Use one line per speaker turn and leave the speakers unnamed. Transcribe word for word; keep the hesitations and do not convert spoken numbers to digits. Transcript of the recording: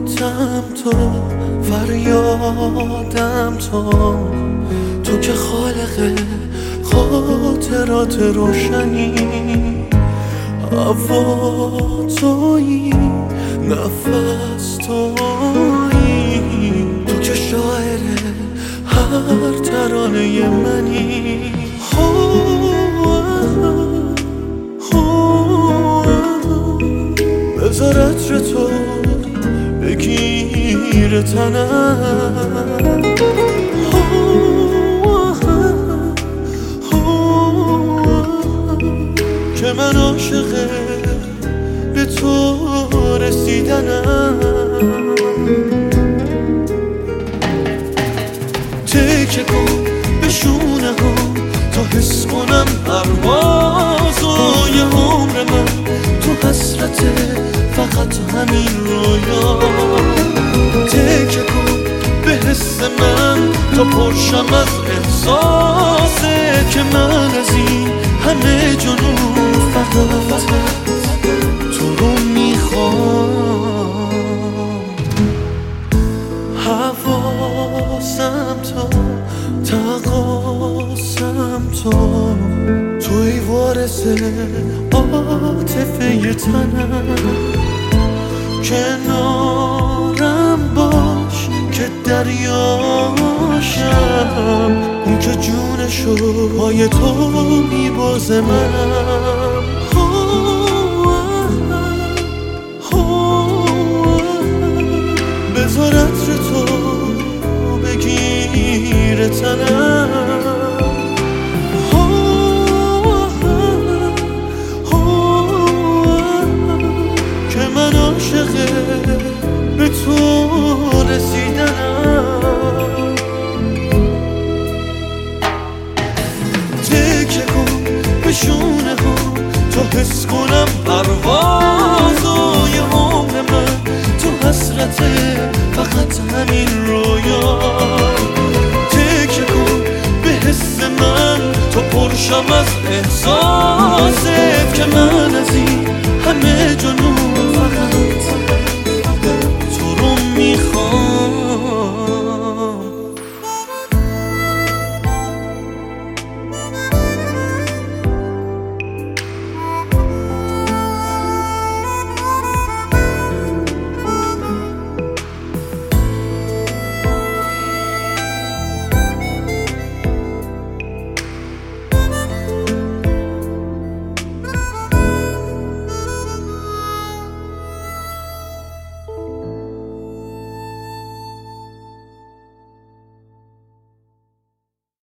تو، فریادم تو، تو که خالق خاطرات روشنی، هوا تویی، نفس تویی، تو که شاعر هر ترانه منی. بذار عطر تو بگیر تنم، که من عاشق به تو رسیدنم. تکه کن به شونه ها تا حس کنم پروازای عمر من تو حسرت فقط همین رویا. تکه کن به حس من تا پرشم از احساسه که من از این همه جنون فقط تو رو میخوام. حواسم تو، تقاسم تو، توی وارث عاطفه تنم. کنارم باش که دریاشم، اون که جونشو پای تو میبازه منم.